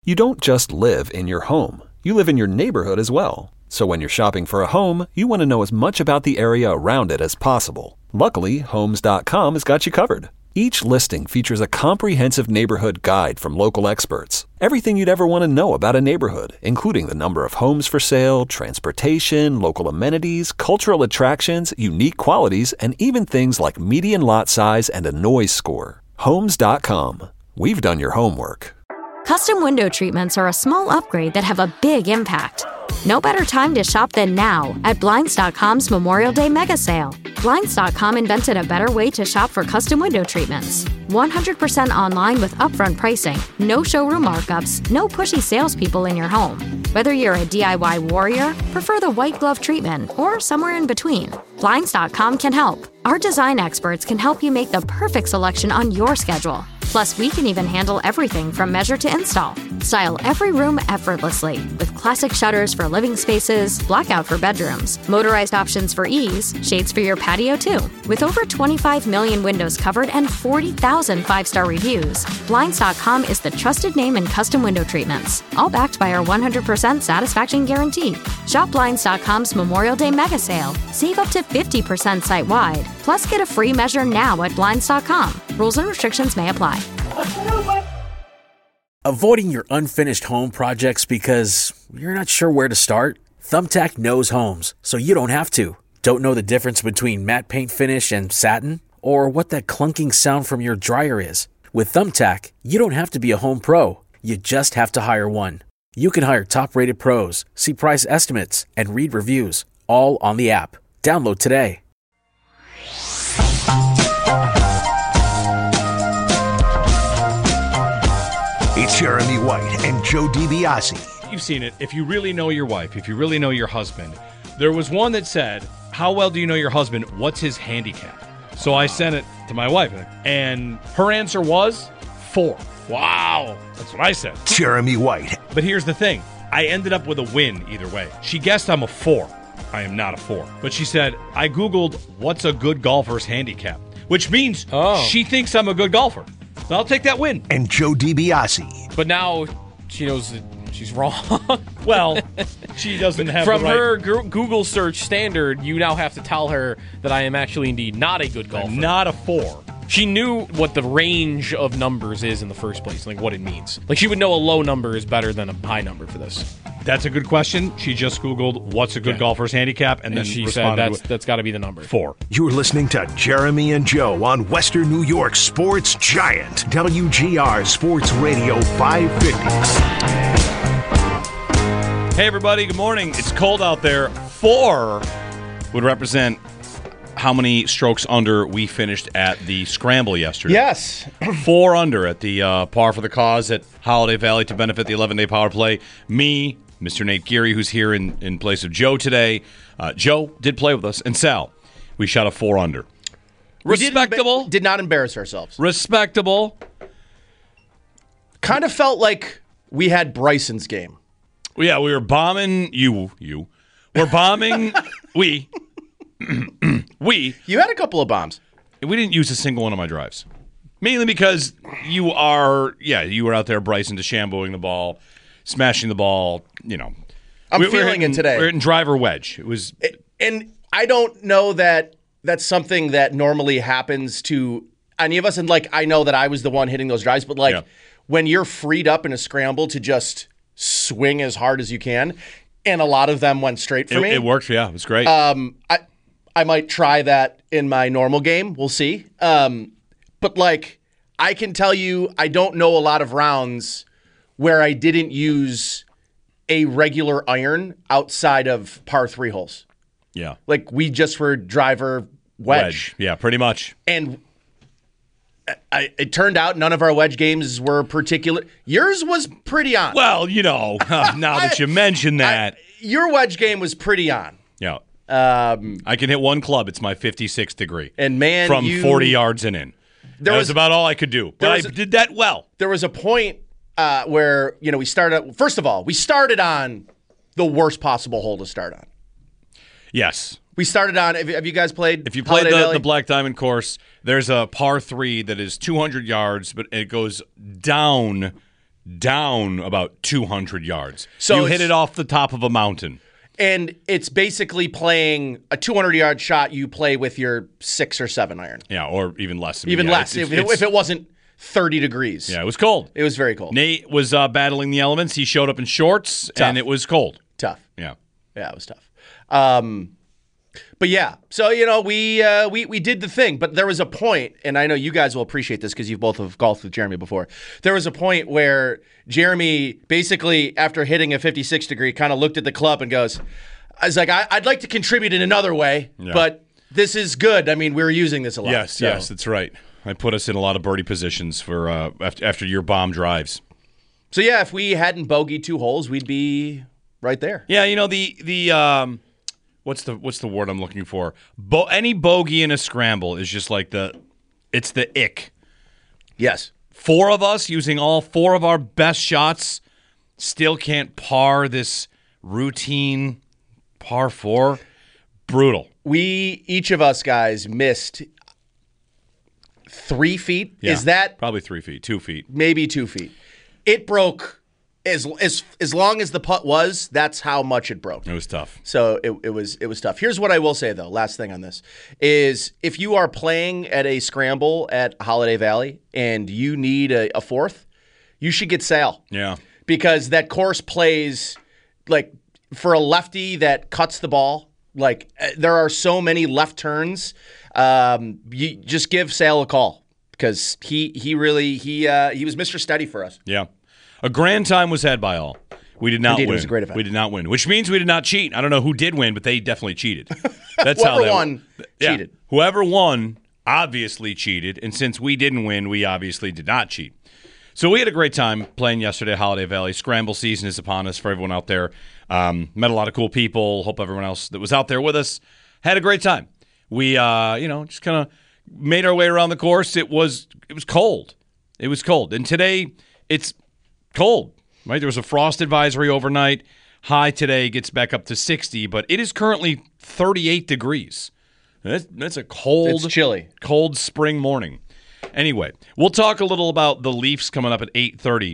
You don't just live in your home. You live in your neighborhood as well. So when you're shopping for a home, you want to know as much about the area around it as possible. Luckily, Homes.com has got you covered. Each listing features a comprehensive neighborhood guide from local experts. Everything you'd ever want to know about a neighborhood, including the number of homes for sale, transportation, local amenities, cultural attractions, unique qualities, and even things like median lot size and a noise score. Homes.com. We've done your homework. Custom window treatments are a small upgrade that have a big impact. No better time to shop than now at Blinds.com's Memorial Day Mega Sale. Blinds.com invented a better way to shop for custom window treatments. 100% online with upfront pricing, no showroom markups, no pushy salespeople in your home. Whether you're a DIY warrior, prefer the white glove treatment, or somewhere in between, Blinds.com can help. Our design experts can help you make the perfect selection on your schedule. Plus, we can even handle everything from measure to install. Style every room effortlessly with classic shutters for living spaces, blackout for bedrooms, motorized options for ease, shades for your patio too. With over 25 million windows covered and 40,000 five-star reviews, Blinds.com is the trusted name in custom window treatments, all backed by our 100% satisfaction guarantee. Shop Blinds.com's Memorial Day Mega Sale. Save up to 50% site-wide. Plus, get a free measure now at Blinds.com. Rules and restrictions may apply. Avoiding your unfinished home projects because you're not sure where to start? Thumbtack knows homes, so you don't have to. Don't know the difference between matte paint finish and satin? Or what that clunking sound from your dryer is? With Thumbtack, you don't have to be a home pro. You just have to hire one. You can hire top-rated pros, see price estimates, and read reviews, all on the app. Download today. It's Jeremy White and Joe DiBiase. You've seen it. If you really know your wife, if you really know your husband, there was one that said, how well do you know your husband? What's his handicap? So I sent it to my wife, and her answer was 4. Wow. That's what I said. Jeremy White. But here's the thing. I ended up with a win either way. She guessed I'm a 4. I am not a 4. But she said, I Googled what's a good golfer's handicap, which means she thinks I'm a good golfer. So I'll take that win. And Joe DiBiase. But now she knows that she's wrong. Well, she doesn't have From the right... her Google search standard, you now have to tell her that I am actually indeed not a good golfer. I'm not a 4. She knew what the range of numbers is in the first place, like what it means. Like she would know a low number is better than a high number for this. That's a good question. She just Googled what's a good golfer's handicap, and then she responded said that's got to be the number. 4. You're listening to Jeremy and Joe on Western New York Sports Giant, WGR Sports Radio 550. Hey, everybody. Good morning. It's cold out there. 4 would represent how many strokes under we finished at the Scramble yesterday. Yes. 4 under at the Par for the Cause at Holiday Valley to benefit the 11-day power play. Me, Mr. Nate Geary, who's here in place of Joe today. Joe did play with us. And Sal, we shot a 4 under. Respectable. Did not embarrass ourselves. Respectable. Kind of felt like we had Bryson's game. Yeah, we were bombing you. We're bombing we. You had a couple of bombs. We didn't use a single one of my drives. Mainly because you were out there, Bryson, DeChambeauing the ball, smashing the ball, I'm feeling it today. We're hitting driver wedge. It was... And I don't know that that's something that normally happens to any of us. And, I know that I was the one hitting those drives. But, when you're freed up in a scramble to just swing as hard as you can, and a lot of them went straight for me. It worked, yeah. It was great. I might try that in my normal game. We'll see. But I can tell you, I don't know a lot of rounds where I didn't use a regular iron outside of par 3 holes. Yeah. We just were driver wedge. Yeah, pretty much. And it turned out none of our wedge games were particular. Yours was pretty on. Well, now that you mention that. Your wedge game was pretty on. Yeah. I can hit one club. It's my 56th degree. And man, from 40 yards and in. That was about all I could do. But I did that well. There was a point where, we started. First of all, we started on the worst possible hole to start on. Yes. We started on. Have you guys played? If you played the Black Diamond course, there's a par 3 that is 200 yards, but it goes down down about 200 yards. So you hit it off the top of a mountain. And it's basically playing a 200-yard shot you play with your 6 or 7 iron. Yeah, or even less. Even less, if it wasn't 30 degrees. Yeah, it was cold. It was very cold. Nate was battling the elements. He showed up in shorts, and it was cold. Tough. Yeah. Yeah, it was tough. But yeah, so, we did the thing. But there was a point, and I know you guys will appreciate this because you both have golfed with Jeremy before. There was a point where Jeremy basically, after hitting a 56 degree, kind of looked at the club and goes, I was like, I'd like to contribute in another way, but this is good. I mean, we're using this a lot. Yes, that's right. I put us in a lot of birdie positions for after your bomb drives. So, yeah, if we hadn't bogeyed 2 holes, we'd be right there. Yeah, the what's the word I'm looking for? Any bogey in a scramble is just like it's the ick. Yes. 4 of us using all 4 of our best shots still can't par this routine par 4. Brutal. Each of us guys missed 3 feet. Yeah, is that probably 3 feet, 2 feet, maybe 2 feet? It broke. As long as the putt was, that's how much it broke. It was tough. So it was tough. Here's what I will say, though. Last thing on this is if you are playing at a scramble at Holiday Valley and you need a 4th, you should get Sal. Yeah. Because that course plays, like, for a lefty that cuts the ball, like, there are so many left turns. You just give Sal a call because he was Mr. Steady for us. Yeah. A grand time was had by all. We did not Indeed, win. It was a great event. We did not win, which means we did not cheat. I don't know who did win, but they definitely cheated. That's how Whoever won cheated. Whoever won obviously cheated, and since we didn't win, we obviously did not cheat. So we had a great time playing yesterday at Holiday Valley. Scramble season is upon us for everyone out there. Met a lot of cool people. Hope everyone else that was out there with us had a great time. We, just kind of made our way around the course. It was cold. It was cold. And today, it's cold, right? There was a frost advisory overnight. High today gets back up to 60, but it is currently 38 degrees. That's a cold, it's chilly, cold spring morning. Anyway, we'll talk a little about the Leafs coming up at 8:30.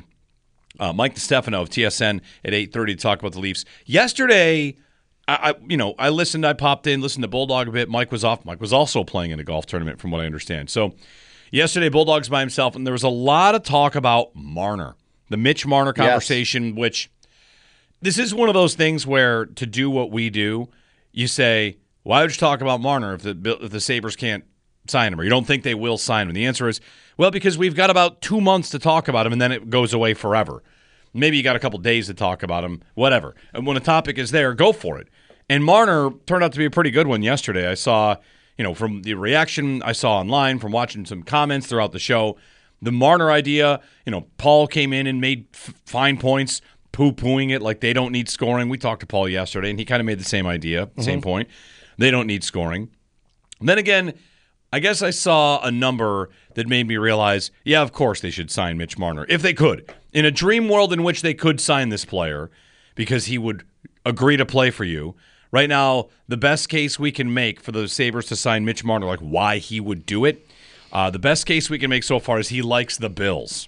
Mike DeStefano of TSN at 8:30 to talk about the Leafs. Yesterday, I listened. I popped in, listened to Bulldog a bit. Mike was off. Mike was also playing in a golf tournament, from what I understand. So yesterday, Bulldog's by himself, and there was a lot of talk about Marner. The Mitch Marner conversation, which this is one of those things where to do what we do, you say, why would you talk about Marner if the Sabres can't sign him, or you don't think they will sign him? And the answer is, well, because we've got about 2 months to talk about him, and then it goes away forever. Maybe you got a couple days to talk about him, whatever. And when a topic is there, go for it. And Marner turned out to be a pretty good one yesterday. I saw, from the reaction I saw online, from watching some comments throughout the show, the Marner idea, Paul came in and made fine points, poo-pooing it like they don't need scoring. We talked to Paul yesterday, and he kind of made the same idea, same point. They don't need scoring. And then again, I guess I saw a number that made me realize, yeah, of course they should sign Mitch Marner, if they could. In a dream world in which they could sign this player because he would agree to play for you, right now, the best case we can make for the Sabres to sign Mitch Marner, like why he would do it, the best case we can make so far is he likes the Bills.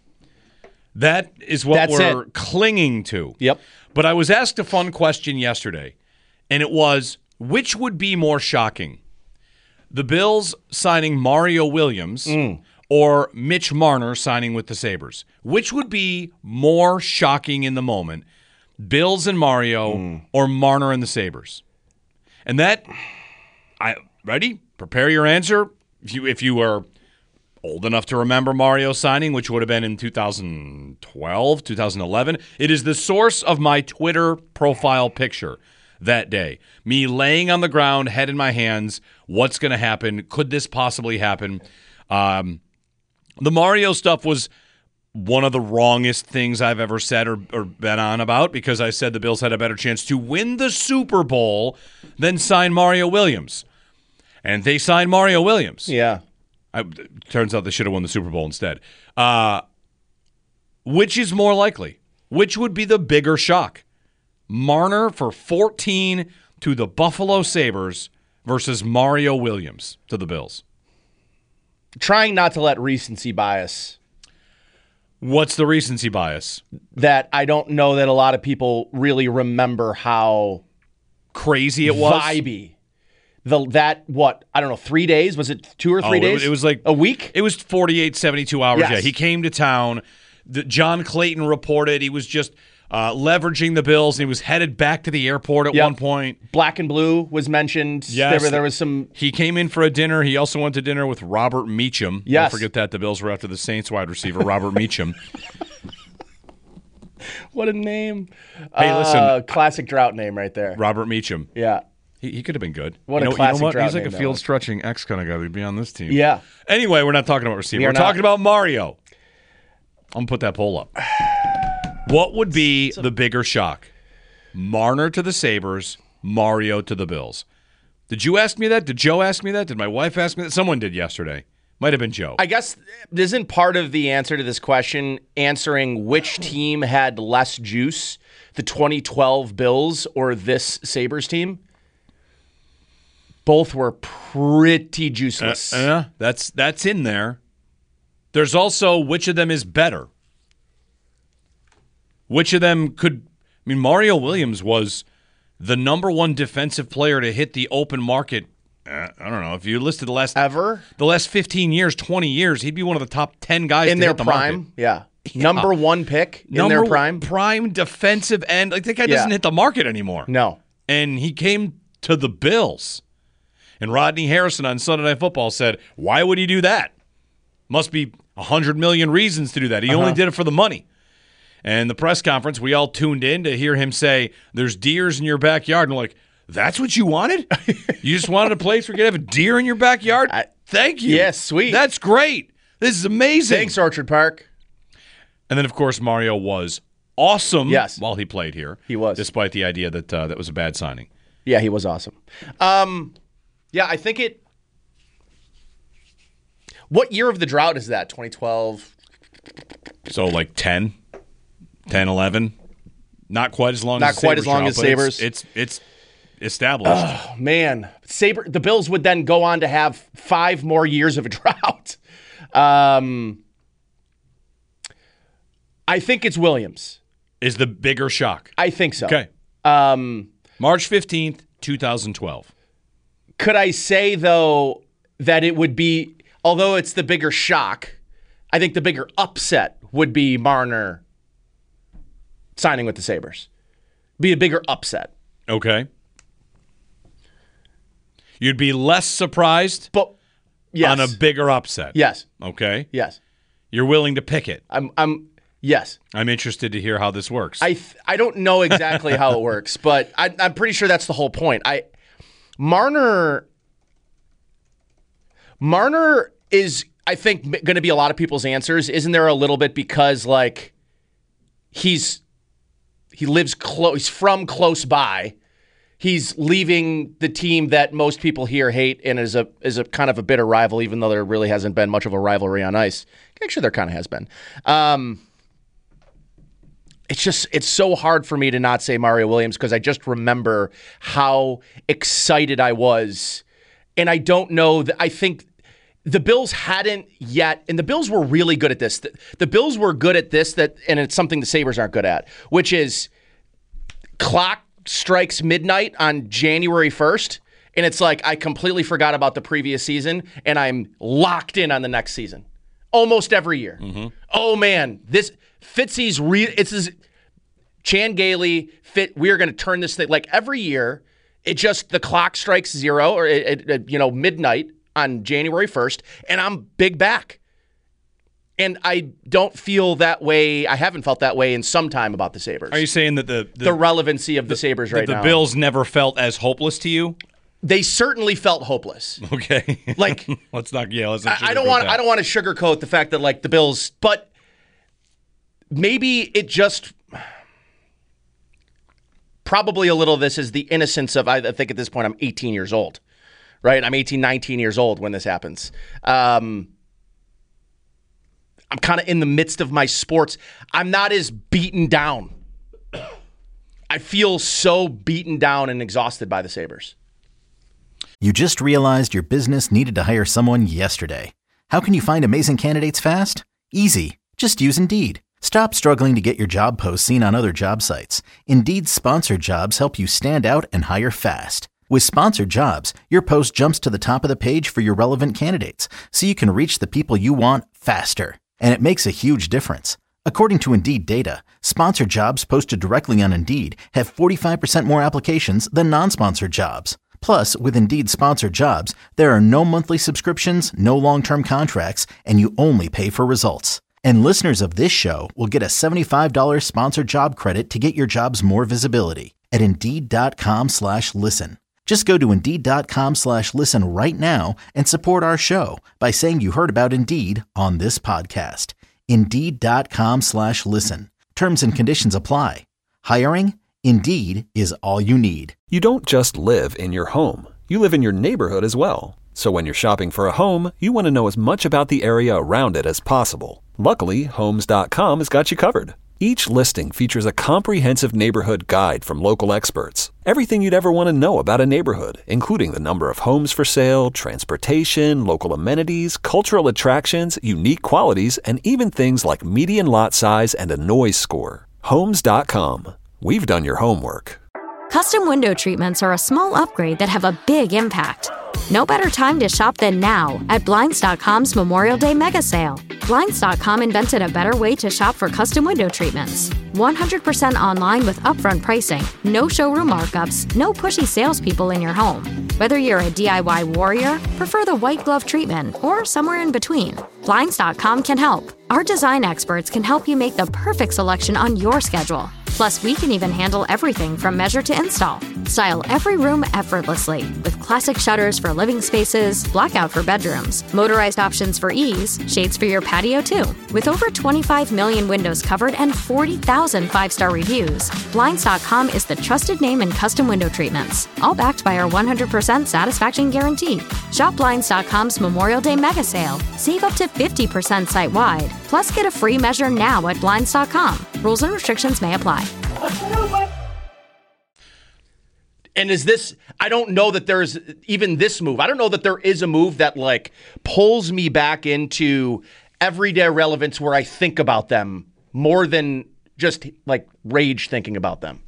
That is what we're clinging to. Yep. But I was asked a fun question yesterday, and it was, which would be more shocking? The Bills signing Mario Williams or Mitch Marner signing with the Sabres? Which would be more shocking in the moment? Bills and Mario or Marner and the Sabres? And ready? Prepare your answer. If you were old enough to remember Mario signing, which would have been in 2012, 2011, it is the source of my Twitter profile picture that day. Me laying on the ground, head in my hands. What's going to happen? Could this possibly happen? The Mario stuff was one of the wrongest things I've ever said or been on about, because I said the Bills had a better chance to win the Super Bowl than sign Mario Williams. And they signed Mario Williams. Yeah. Turns out they should have won the Super Bowl instead. Which is more likely? Which would be the bigger shock? Marner for 14 to the Buffalo Sabres versus Mario Williams to the Bills. Trying not to let recency bias What's the recency bias? That I don't know that a lot of people really remember how crazy it was. Vibey. I don't know, 3 days? Was it 2 or 3 days? It was like a week? It was 48, 72 hours. Yes. Yeah, he came to town. John Clayton reported he was just leveraging the Bills, and he was headed back to the airport at one point. Black and Blue was mentioned. Yes. There was some... He came in for a dinner. He also went to dinner with Robert Meacham. Yes. Don't forget that. The Bills were after the Saints wide receiver, Robert Meacham. What a name. Hey, listen. Classic drought name right there. Robert Meacham. Yeah. He could have been good. What a classic drought He's like name a that was. field-stretching X kind of guy. He'd be on this team. Yeah. Anyway, we're not talking about receiver. We're talking about Mario. I'm going to put that poll up. What would be the bigger shock? Marner to the Sabres, Mario to the Bills. Did you ask me that? Did Joe ask me that? Did my wife ask me that? Someone did yesterday. Might have been Joe. I guess isn't part of the answer to this question answering which team had less juice, the 2012 Bills or this Sabres team? Both were pretty juiceless. That's in there. There's also which of them is better. Which of them could... I mean, Mario Williams was the number one defensive player to hit the open market. I don't know. If you listed the last 15 years, 20 years, he'd be one of the top 10 guys in to their hit the prime. market. Yeah. Number one pick in their prime. Prime defensive end. Like, that guy doesn't hit the market anymore. No. And he came to the Bills. And Rodney Harrison on Sunday Night Football said, why would he do that? Must be 100 million reasons to do that. He only did it for the money. And the press conference, we all tuned in to hear him say, there's deers in your backyard. And we're like, that's what you wanted? You just wanted a place where you could have a deer in your backyard? Thank you. Yes, sweet. That's great. This is amazing. Thanks, Orchard Park. And then, of course, Mario was awesome while he played here. He was. Despite the idea that that was a bad signing. Yeah, he was awesome. I think it... What year of the drought is that? 2012? So, like 10, 11. Not quite as long as Sabres. It's established. Oh, man. The Bills would then go on to have 5 more years of a drought. I think it's Williams. Is the bigger shock. I think so. Okay. March 15th, 2012. Could I say, though, that it would be, although it's the bigger shock, I think the bigger upset would be Marner signing with the Sabres. Be a bigger upset. Okay. You'd be less surprised on a bigger upset. Yes. Okay. Yes. You're willing to pick it. Yes. I'm interested to hear how this works. I don't know exactly how it works, but I'm pretty sure that's the whole point. Marner is, I think, going to be a lot of people's answers. Isn't there a little bit because, like, he lives close, he's from close by. He's leaving the team that most people here hate and is a kind of a bitter rival, even though there really hasn't been much of a rivalry on ice. Actually, there kind of has been. It's so hard for me to not say Mario Williams because I just remember how excited I was. And I don't know that I think the Bills hadn't yet, and the Bills were really good at this. The Bills were good at this, and it's something the Sabres aren't good at, which is clock strikes midnight on January 1st, and it's like I completely forgot about the previous season, and I'm locked in on the next season. Almost every year. Mm-hmm. Oh, man. This Fitzy's Chan Gailey, we are going to turn this thing, like every year, the clock strikes 0 or midnight on January 1st, and I'm big back. And I don't feel that way. I haven't felt that way in some time about the Sabres. Are you saying that the relevancy of the Sabres right now? The Bills never felt as hopeless to you? They certainly felt hopeless. Okay. Like let's not I don't want to sugarcoat the fact that, like, the Bills, but maybe it just probably a little of this is the innocence of, I think at this point I'm 18 years old. Right? I'm 18, 19 years old when this happens. I'm kind of in the midst of my sports. I'm not as beaten down. I feel so beaten down and exhausted by the Sabres. You just realized your business needed to hire someone yesterday. How can you find amazing candidates fast? Easy. Just use Indeed. Stop struggling to get your job posts seen on other job sites. Indeed's sponsored jobs help you stand out and hire fast. With sponsored jobs, your post jumps to the top of the page for your relevant candidates, so you can reach the people you want faster. And it makes a huge difference. According to Indeed data, sponsored jobs posted directly on Indeed have 45% more applications than non-sponsored jobs. Plus, with Indeed sponsored jobs, there are no monthly subscriptions, no long-term contracts, and you only pay for results. And listeners of this show will get a $75 sponsored job credit to get your jobs more visibility at Indeed.com/listen. Just go to Indeed.com/listen right now and support our show by saying you heard about Indeed on this podcast. Indeed.com/listen. Terms and conditions apply. Hiring? Indeed is all you need. You don't just live in your home. You live in your neighborhood as well. So when you're shopping for a home, you want to know as much about the area around it as possible. Luckily, Homes.com has got you covered. Each listing features a comprehensive neighborhood guide from local experts. Everything you'd ever want to know about a neighborhood, including the number of homes for sale, transportation, local amenities, cultural attractions, unique qualities, and even things like median lot size and a noise score. Homes.com. We've done your homework. Custom window treatments are a small upgrade that have a big impact. No better time to shop than now at Blinds.com's Memorial Day Mega Sale. Blinds.com invented a better way to shop for custom window treatments. 100% online with upfront pricing, no showroom markups, no pushy salespeople in your home. Whether you're a DIY warrior, prefer the white glove treatment, or somewhere in between, Blinds.com can help. Our design experts can help you make the perfect selection on your schedule. Plus, we can even handle everything from measure to install. Style every room effortlessly with classic shutters for living spaces, blackout for bedrooms, motorized options for ease, shades for your patio too. With over 25 million windows covered and 40,000 five-star reviews, Blinds.com is the trusted name in custom window treatments, all backed by our 100% satisfaction guarantee. Shop Blinds.com's Memorial Day Mega Sale. Save up to 50% site-wide. Plus, get a free measure now at Blinds.com. Rules and restrictions may apply. And is this, I don't know that there's even this move. I don't know that there is a move that like pulls me back into everyday relevance where I think about them more than just like rage thinking about them.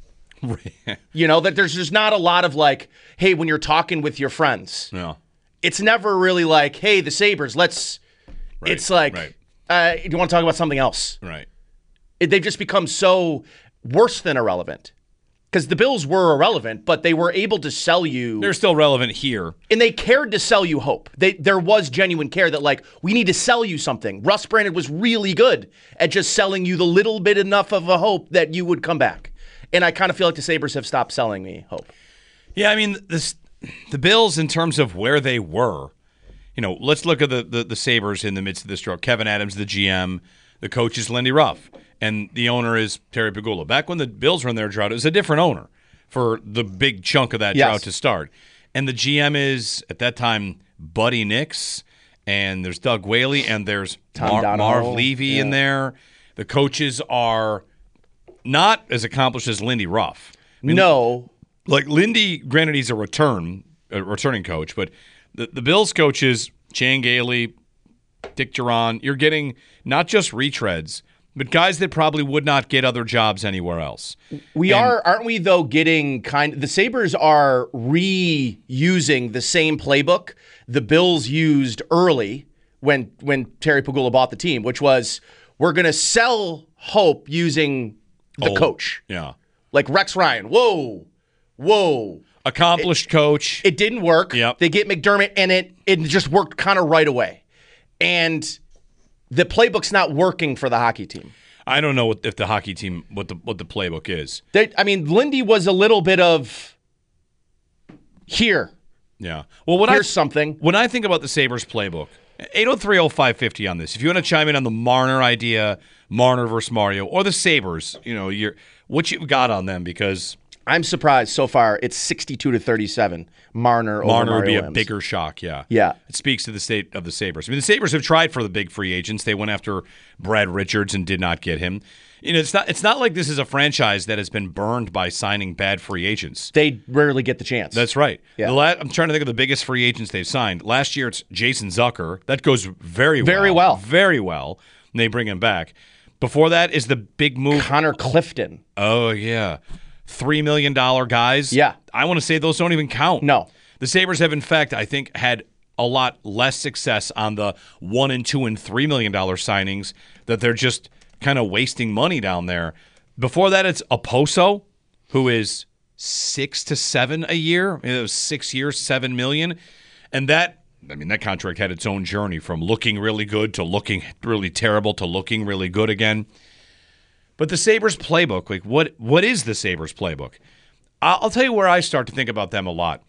You know, that there's just not a lot of like, hey, when you're talking with your friends, No. it's never really like, hey, the Sabres, let's, Right, it's like, right. Do you want to talk about something else? Right. They've just become so worse than irrelevant. Because the Bills were irrelevant, but they were able to sell you. They're still relevant here. And they cared to sell you hope. There was genuine care that, like, we need to sell you something. Russ Brandon was really good at just selling you the little bit enough of a hope that you would come back. And I kind of feel like the Sabres have stopped selling me hope. Yeah, I mean, the Bills, in terms of where they were, you know, let's look at the Sabres in the midst of this drought. Kevin Adams, the GM, the coach is Lindy Ruff, and the owner is Terry Pegula. Back when the Bills were in their drought, it was a different owner for the big chunk of that drought to start. And the GM is, at that time, Buddy Nix, and there's Doug Whaley, and there's Marv Levy in there. The coaches are not as accomplished as Lindy Ruff. I mean, No. Like Lindy, granted, he's a returning coach, but the Bills coaches, Chan Gailey, Dick Duran, you're getting not just retreads, but guys that probably would not get other jobs anywhere else. Aren't we, though, getting the Sabres are reusing the same playbook the Bills used early when Terry Pegula bought the team, which was, we're going to sell hope using the coach. Yeah. Like Rex Ryan. Whoa. Accomplished coach. It didn't work. Yep. They get McDermott, and it just worked kind of right away. And the playbook's not working for the hockey team. I don't know if the hockey team, what the playbook is. Lindy was a little bit of here. Yeah. Well, Here's something. When I think about the Sabres playbook, 803-0550 on this. If you want to chime in on the Marner idea, Marner versus Mario, or the Sabres, you know, what you got on them, because I'm surprised so far it's 62-37. Marner over Mario would be a Williams. bigger shock, yeah. Yeah. It speaks to the state of the Sabres. I mean, the Sabres have tried for the big free agents. They went after Brad Richards and did not get him. You know, it's not like this is a franchise that has been burned by signing bad free agents. They rarely get the chance. That's right. Yeah. I'm trying to think of the biggest free agents they've signed. Last year, it's Jason Zucker. That goes very well. Very well. Very well. and they bring him back. Before that is the big move. Connor Clifton. Oh, yeah. $3 million guys. Yeah. I want to say those don't even count. No. The Sabres have, in fact, I think, had a lot less success on the $1 and $2 and $3 million signings, that they're just kind of wasting money down there. Before that, it's Oposo, who is 6 to 7 a year. It was 6 years, $7 million. And that contract had its own journey from looking really good to looking really terrible to looking really good again. But the Sabres playbook, like what is the Sabres playbook? I'll tell you where I start to think about them a lot.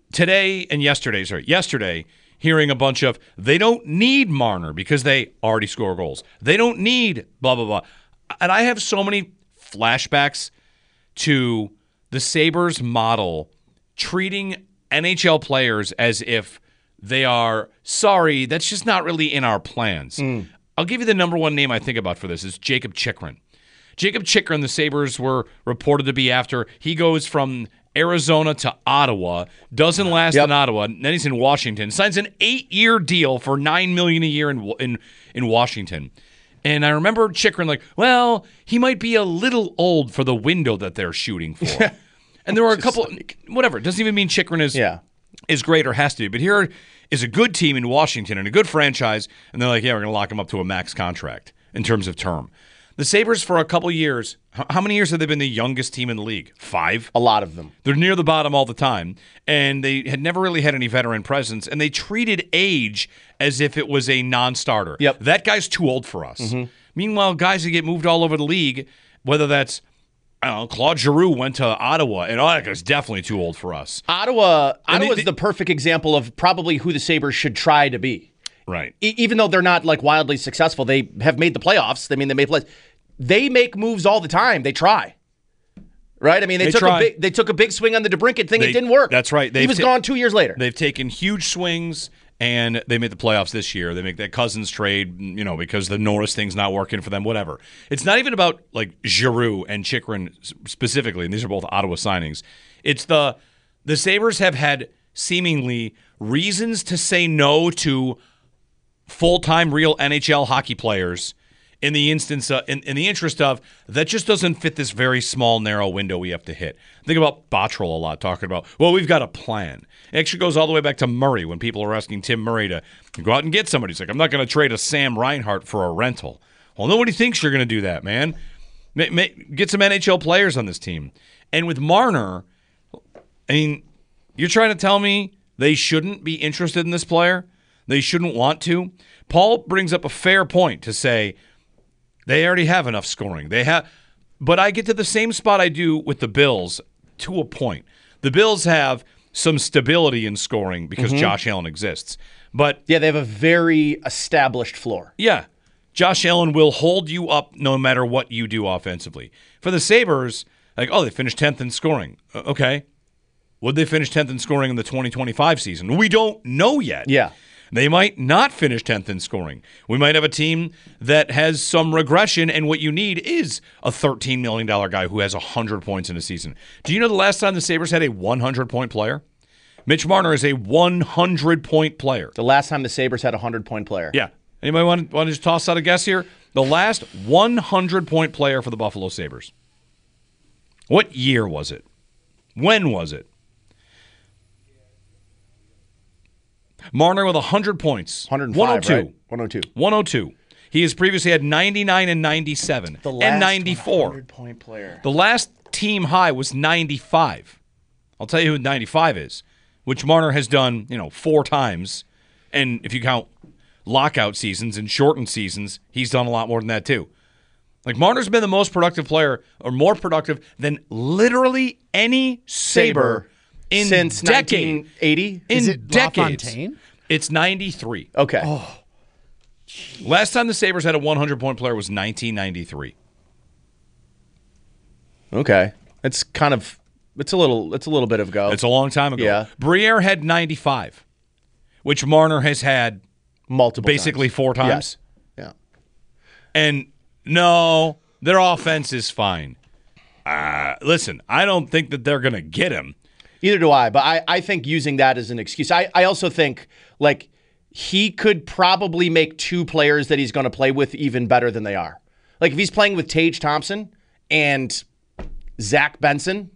Yesterday, hearing a bunch of, they don't need Marner because they already score goals. They don't need blah, blah, blah. And I have so many flashbacks to the Sabres model treating NHL players as if they are, sorry, that's just not really in our plans. I'll give you the number one name I think about for this is Jakob Chychrun. Jakob Chychrun, the Sabres were reported to be after. He goes from Arizona to Ottawa, doesn't last in Ottawa, then he's in Washington, signs an 8-year deal for $9 million a year in Washington. And I remember Chychrun like, well, he might be a little old for the window that they're shooting for. And there were a couple, whatever, it doesn't even mean Chychrun is great or has to be. But here is a good team in Washington and a good franchise, and they're like, yeah, we're going to lock him up to a max contract in terms of term. The Sabres, for a couple years, how many years have they been the youngest team in the league? 5? A lot of them. They're near the bottom all the time, and they had never really had any veteran presence, and they treated age as if it was a non-starter. Yep. That guy's too old for us. Meanwhile, guys that get moved all over the league, whether that's, I don't know, Claude Giroux went to Ottawa, and that guy's definitely too old for us. Ottawa's the perfect example of probably who the Sabres should try to be. Right. Even though they're not like wildly successful, they have made the playoffs. I mean, they made plays. They make moves all the time. They try. Right? I mean, they took a big swing on the DeBrincat thing. It didn't work. That's right. He was gone 2 years later. They've taken huge swings, and they made the playoffs this year. They make that Cousins trade, because the Norris thing's not working for them, whatever. It's not even about, like, Giroux and Chychrun specifically, and these are both Ottawa signings. It's the Sabres have had seemingly reasons to say no to full-time real NHL hockey players in the instance in the interest of that just doesn't fit this very small, narrow window we have to hit. Think about Botterill a lot, talking about, well, we've got a plan. It actually goes all the way back to Murray when people are asking Tim Murray to go out and get somebody. He's like, I'm not going to trade a Sam Reinhart for a rental. Well, nobody thinks you're going to do that, man. Get some NHL players on this team. And with Marner, I mean, you're trying to tell me they shouldn't be interested in this player? They shouldn't want to? Paul brings up a fair point to say, they already have enough scoring. But I get to the same spot I do with the Bills to a point. The Bills have some stability in scoring because Josh Allen exists. But yeah, they have a very established floor. Yeah. Josh Allen will hold you up no matter what you do offensively. For the Sabres, like, they finished 10th in scoring. Okay. Would they finish 10th in scoring in the 2025 season? We don't know yet. Yeah. They might not finish 10th in scoring. We might have a team that has some regression, and what you need is a $13 million guy who has 100 points in a season. Do you know the last time the Sabres had a 100-point player? Mitch Marner is a 100-point player. The last time the Sabres had a 100-point player. Yeah. Anybody want to just toss out a guess here? The last 100-point player for the Buffalo Sabres. What year was it? When was it? Marner with 100 points. 105, 102. right? 102. 102. He has previously had 99 and 97 and 94. 100-point player. The last team high was 95. I'll tell you who 95 is, which Marner has done, 4 times. And if you count lockout seasons and shortened seasons, he's done a lot more than that too. Like, Marner's been the most productive player, or more productive than literally any Sabre since decades. 1980? Is it decades. LaFontaine? It's 93. Okay. Oh. Last time the Sabres had a 100-point player was 1993. Okay. It's a little bit of ago. It's a long time ago. Yeah. Briere had 95, which Marner has had basically 4 times. Yeah. And no, their offense is fine. Listen, I don't think that they're going to get him. Either do I, but I think using that as an excuse. I also think, like, he could probably make two players that he's going to play with even better than they are. Like if he's playing with Tage Thompson and Zach Benson,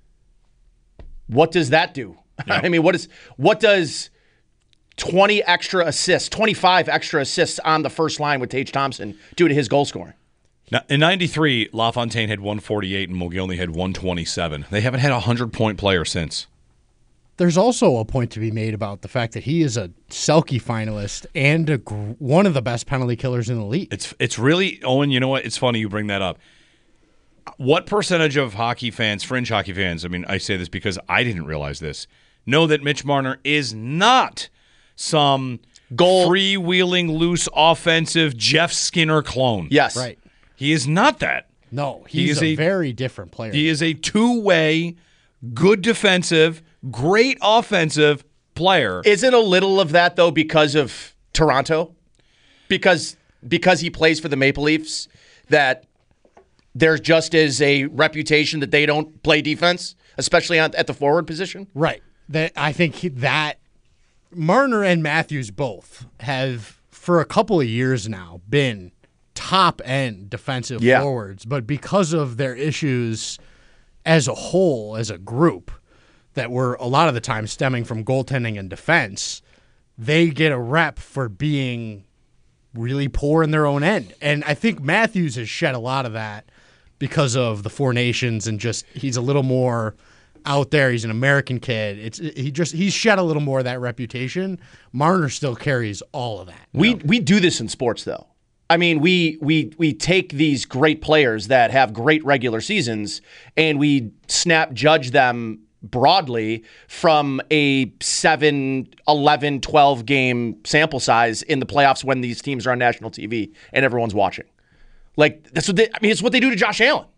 what does that do? Yeah. I mean, what does 20 extra assists, 25 extra assists on the first line with Tage Thompson do to his goal scoring? Now, in 93, LaFontaine had 148 and Mogilny had 127. They haven't had a 100-point player since. There's also a point to be made about the fact that he is a Selke finalist and one of the best penalty killers in the league. It's really, Owen, you know what? It's funny you bring that up. What percentage of hockey fans, fringe hockey fans, I mean, I say this because I didn't realize this, know that Mitch Marner is not some freewheeling, loose, offensive Jeff Skinner clone. Yes. Right. He is not that. No, he's a very different player. He is a two-way, good defensive, great offensive player. Isn't a little of that, though, because of Toronto? Because he plays for the Maple Leafs, that there just is a reputation that they don't play defense, especially at the forward position? Right. I think that Marner and Matthews both have, for a couple of years now, been top-end defensive forwards, but because of their issues as a whole, as a group, that were a lot of the time stemming from goaltending and defense, they get a rep for being really poor in their own end. And I think Matthews has shed a lot of that because of the Four Nations and just he's a little more out there. He's an American kid. He's shed a little more of that reputation. Marner still carries all of that. We do this in sports, though. I mean, we take these great players that have great regular seasons and we snap judge them broadly from a 7, 11, 12 game sample size in the playoffs when these teams are on national TV and everyone's watching. Like it's what they do to Josh Allen.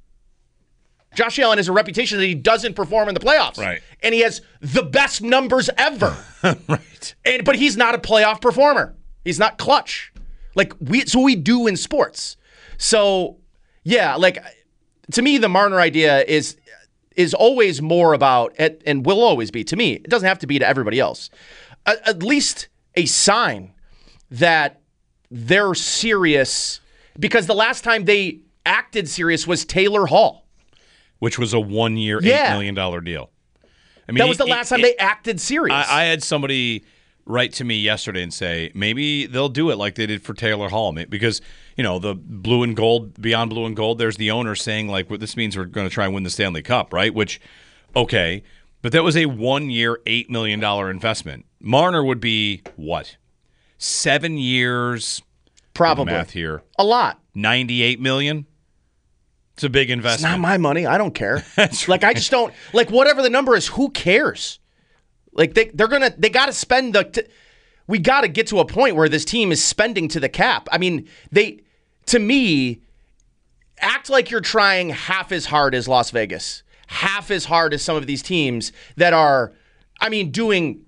Josh Allen has a reputation that he doesn't perform in the playoffs. Right. And he has the best numbers ever. Right. But he's not a playoff performer. He's not clutch. It's what we do in sports. So, yeah, to me, the Marner idea is always more about, and will always be, to me, it doesn't have to be to everybody else, at least a sign that they're serious, because the last time they acted serious was Taylor Hall. Which was a 1 year, $8 million deal. I mean, that was the last time they acted serious. I had somebody write to me yesterday and say maybe they'll do it like they did for Taylor Hall, because the blue and gold, beyond blue and gold, there's the owner saying what this means we're going to try and win the Stanley Cup, right? Which, okay, but that was a 1 year, $8 million investment. Marner would be what? 7 years, probably. Math here, a lot. $98 million. It's a big investment. It's not my money. I don't care. That's right. I just don't whatever the number is. Who cares? They got to spend we got to get to a point where this team is spending to the cap. I mean, to me, act like you're trying half as hard as Las Vegas, half as hard as some of these teams that are, doing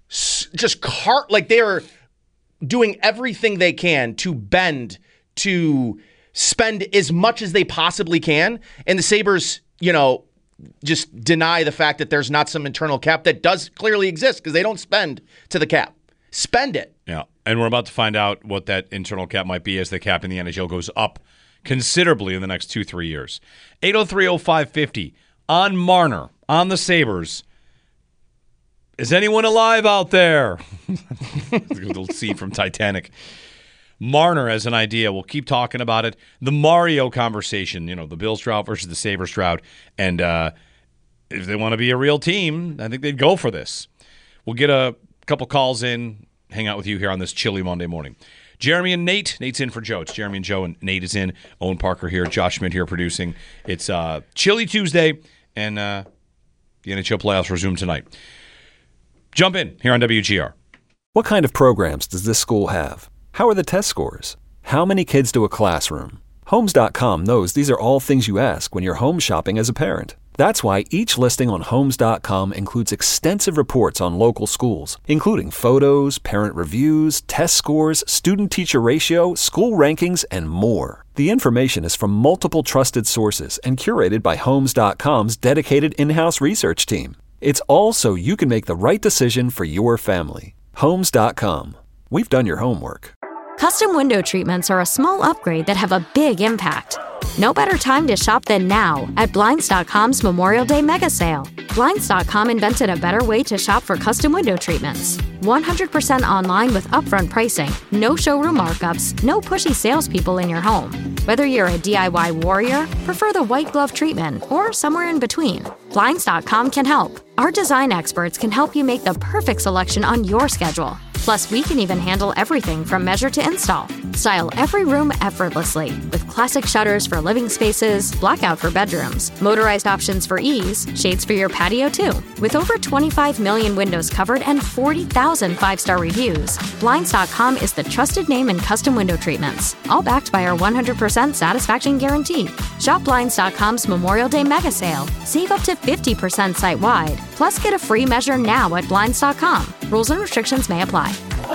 they're doing everything they can to bend, to spend as much as they possibly can. And the Sabres, just deny the fact that there's not some internal cap that does clearly exist because they don't spend to the cap. Spend it. Yeah, and we're about to find out what that internal cap might be as the cap in the NHL goes up considerably in the next 2-3 years. 803-0550 on Marner, on the Sabres. Is anyone alive out there? A little scene from Titanic. Marner as an idea. We'll keep talking about it. The Mario conversation, the Bills drought versus the Sabres drought. And if they want to be a real team, I think they'd go for this. We'll get a couple calls in, hang out with you here on this chilly Monday morning. Jeremy and Nate. Nate's in for Joe. It's Jeremy and Joe, and Nate is in. Owen Parker here. Josh Schmidt here producing. It's chilly Tuesday, and the NHL playoffs resume tonight. Jump in here on WGR. What kind of programs does this school have? How are the test scores? How many kids do a classroom? Homes.com knows these are all things you ask when you're home shopping as a parent. That's why each listing on Homes.com includes extensive reports on local schools, including photos, parent reviews, test scores, student-teacher ratio, school rankings, and more. The information is from multiple trusted sources and curated by Homes.com's dedicated in-house research team. It's all so you can make the right decision for your family. Homes.com. we've done your homework. Custom window treatments are a small upgrade that have a big impact. No better time to shop than now at Blinds.com's Memorial Day Mega Sale. Blinds.com invented a better way to shop for custom window treatments. 100% online with upfront pricing, no showroom markups, no pushy salespeople in your home. Whether you're a DIY warrior, prefer the white glove treatment, or somewhere in between, Blinds.com can help. Our design experts can help you make the perfect selection on your schedule. Plus, we can even handle everything from measure to install. Style every room effortlessly with classic shutters for living spaces, blackout for bedrooms, motorized options for ease, shades for your patio too. With over 25 million windows covered and 40,000 five-star reviews, Blinds.com is the trusted name in custom window treatments, all backed by our 100% satisfaction guarantee. Shop Blinds.com's Memorial Day Mega Sale. Save up to 50% site-wide. Plus, get a free measure now at Blinds.com. Rules and restrictions may apply.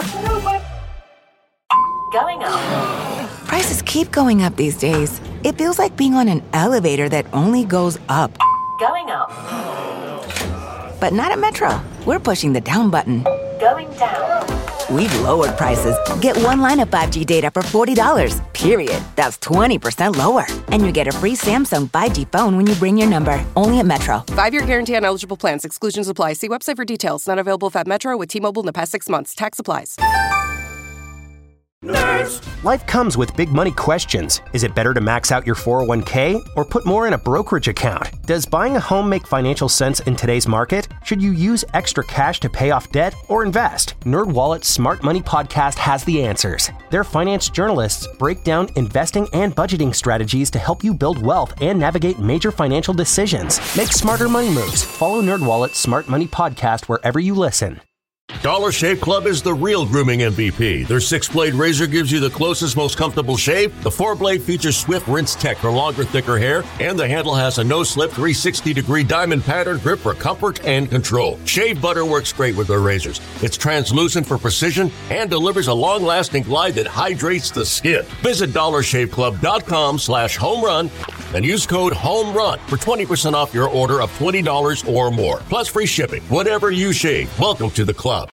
Going up. Prices keep going up these days. It feels like being on an elevator that only goes up. Going up. But not at Metro. We're pushing the down button. Going down. We've lowered prices. Get one line of 5G data for $40, period. That's 20% lower. And you get a free Samsung 5G phone when you bring your number. Only at Metro. 5-year guarantee on eligible plans. Exclusions apply. See website for details. Not available at Metro with T-Mobile in the past 6 months. Tax applies. Nerds. Life comes with big money questions. Is it better to max out your 401k or put more in a brokerage account? Does buying a home make financial sense in today's market? Should you use extra cash to pay off debt or invest? NerdWallet's Smart Money Podcast has the answers. Their finance journalists break down investing and budgeting strategies to help you build wealth and navigate major financial decisions. Make smarter money moves. Follow NerdWallet's Smart Money Podcast wherever you listen. Dollar Shave Club is the real grooming MVP. Their 6-blade razor gives you the closest, most comfortable shave. The 4-blade features swift rinse tech for longer, thicker hair, and the handle has a no-slip 360-degree diamond pattern grip for comfort and control. Shave butter works great with their razors. It's translucent for precision and delivers a long-lasting glide that hydrates the skin. Visit DollarShaveClub.com/homerun and use code HOMERUN for 20% off your order of $20 or more. Plus free shipping. Whatever you shave, welcome to the club.